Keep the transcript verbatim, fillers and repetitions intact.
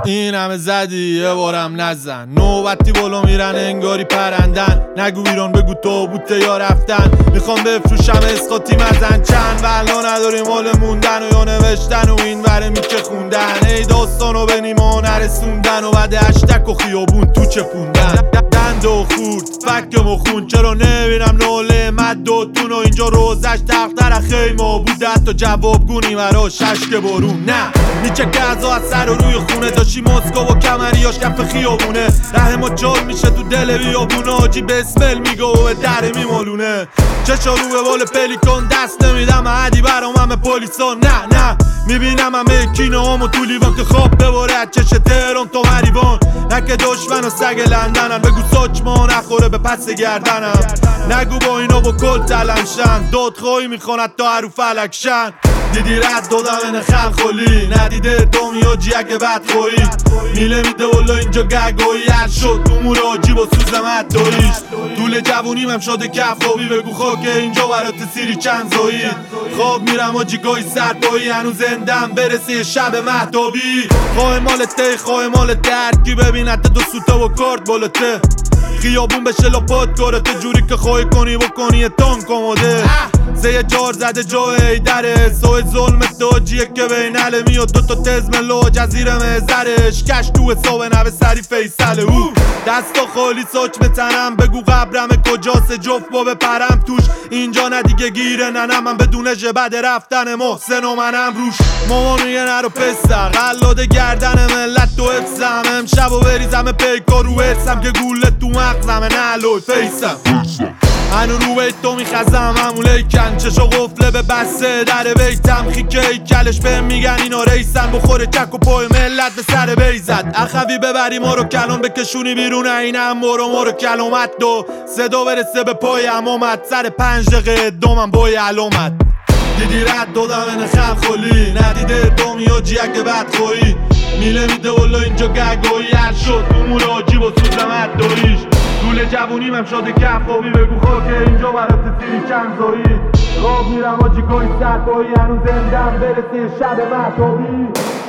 این همه زدی یه بارم نزن، نوبتی بالا میرن انگاری پرندن. نگو ایران بگو تو بوته یا رفتن، میخوام بفروشم اسقاطی مزن چند. ولا نداریم حال موندن و یا نوشتن و این وره میکه خوندن. ای داستانو به نیما نرسوندن و بعد هشتک و خیابون تو چپوندن. دند و خورد فکم و خون، چرا نبینم نوله مد و تون و اینجا روزش تختر خیمه بوده حتی جوابگونی مرا ششک برون. نه میچه که از سر و روی خونه داشتی مسکو و کمریاش کف خیابونه. ره ما جال میشه تو دل بیابونه، آجی بسمل میگه و در میمالونه. چشا رو به بال پلیکون دست نمیدم عدی برام همه پولیسا. نه نه میبینم همه کینه همو تو لیوان که خواب بباره از چش تهران تا مریوان. نه که دشمن و سگ لندنن، بگو ساچما نخوره به پس گردنم. نگو با اینا با کل تلنشن، دادخواهی میخواند تا حروف فلکشن. دیدی رد دادم نخل خولی، ندیده دومی جی اگه بد خویی. میله میده والا اینجا گگایی هر شد تو موراجی با سوزمت داییش. طول جوونیم هم شده کف خوابی، بگو خاکه اینجا برات سیری چند زایی. خواب میرم آجی گاهی سرپایی، هنوز زندم برسه شب مهتابی. خواه مالته خواه مالته هرکی ببینت دو سوتا و کارت بالته. خیابون بشه لاپات کارته جوری که خواهی کنی بکنی تان کماده. زه جار زده جای دره سوی ظلم داجیه که بین عله میاد دوتا تزمن لو جزیره مزرش. کش تو حساب نوه سری فیصله او دستا خالی ساچ بتنم. بگو قبرم کجاست جفت با بپرم توش، اینجا نه دیگه گیره ننم. من بدون جبد رفتن محسن و منم روش. ماما میگه نرو پسر قلاده گردن ملت تو حفظم. امشب و بریزم پیکا رو حسم که گوله تو مغزم نلوی فیسم. هنو رو بیت تو میخزم هموله کن، چشا قفله به بسته در بیتم. خیکه ای کلش به میگن اینا ریسن، بخوره چک و پای ملت به سر بیزد. اخوی ببری ما رو کلام بکشونی بیرون اینم برو ما رو کلامت دو. صدا برسه به پای امامت سر پنج دقیقه دومم بای علامت. دیدی رد دادم نخل خولی، ندیده دومی و جی اگه بد خویی. میله میده والا اینجا گگایی هر شد تو موراجی با سوزمت داییش. طول جوونیم هم شده کف خوابی، بگو خاکه اینجا برات سیری چند زایی. خواب میرم آجی گاهی سرپایی، هنوز زندم برسه شب مهتابی.